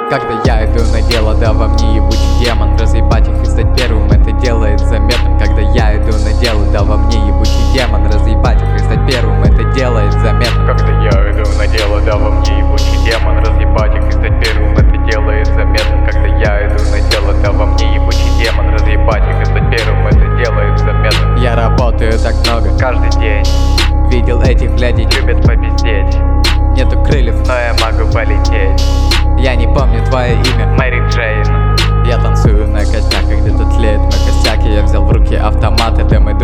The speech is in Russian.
Когда я иду на дело, да во мне ебучий демон. Разъебать их и стать первым, это делает заметным. Когда я иду на дело, да во мне ебучий демон. Разъебать их и стать первым, это делает заметным. Когда я иду на дело, да во мне ебучий демон. Разъебать их и стать первым, это делает заметным. Когда я иду на дело, да во мне ебучий демон. Разъебать их и стать первым, это делает заметным. Я работаю так много, Каждый день видел этих блядей, любят попиздеть, нету крыльев, но я могу полететь. я не помню твое имя. Мэри Джейн. Я танцую на костях, и где-то тлеет мой костяк. И я взял в руки автомат, это мы